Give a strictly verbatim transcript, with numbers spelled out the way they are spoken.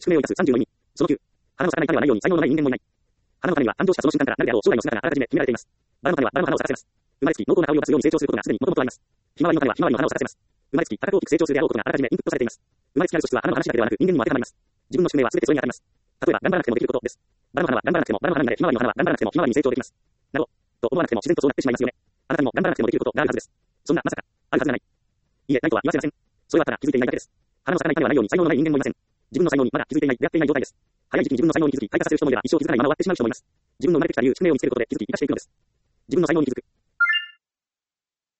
宿命を生かすさんじゅうの意味。そのきゅう。花の咲かない種はないように才能のない人間もいない。花の種には誕生したその瞬間からなるであろう将来の姿があらかじめ決められています。バラの種はバラの花を咲かせます。生まれつき濃厚な香りを出すように成長することがすでに元々あります。ひまわりの種はひまわりの花を咲かせます。生まれつき高く大きく成長するであろうことがあらかじめインプットされています。生まれつきある素質は花の話だけではなく人間にも当てはまります。自分の宿命は全てそれに当たります。例えば頑張らなくてもできることです。バラの花は頑張らなくてもバラの花になれ、ひまわりの花は頑張らなくてもひまわりに成長できます。などと思わなくても自然とそうなってしまいますよね。あなたにも頑張らなくてもできることがあるはずです。そんなまさかあるはずがない。いいえ、ないとは言わせません。それはただ気づいていないだけです。花の咲かない種はないように才能のない人間もいません。自分の才能にまだ気づいていない、出会っていない状態です。早い時期に自分の才能に気づき開花させる人もいれば一生気づかないまま終わってしまう人もいます。自分の生まれてきた理由、宿命を見つけることで気づき生かしていくのです。自分の才能に気づく。